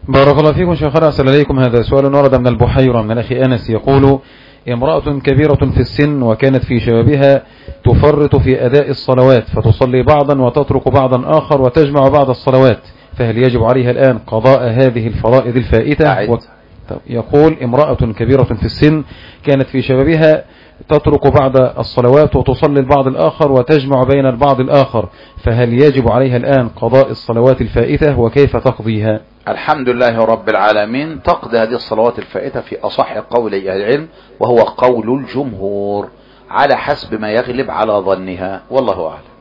بارك الله فيكم شيخنا، أحسن إليكم. هذا سؤال ورد من البحيرة من الأخ أنس، يقول: امرأة كبيرة في السن وكانت في شبابها تفرط في أداء الصلوات، فتصلي بعضا وتترك بعضا آخر وتجمع بعض الصلوات، فهل يجب عليها الآن قضاء هذه الفرائض الفائتة؟ يقول: امرأة كبيرة في السن كانت في شبابها تترك بعض الصلوات وتصلي البعض الآخر وتجمع بين البعض الآخر، فهل يجب عليها الآن قضاء الصلوات الفائتة وكيف تقضيها؟ الحمد لله رب العالمين. تقضي هذه الصلوات الفائتة في أصح قول أهل العلم، وهو قول الجمهور على حسب ما يغلب على ظنها، والله أعلم.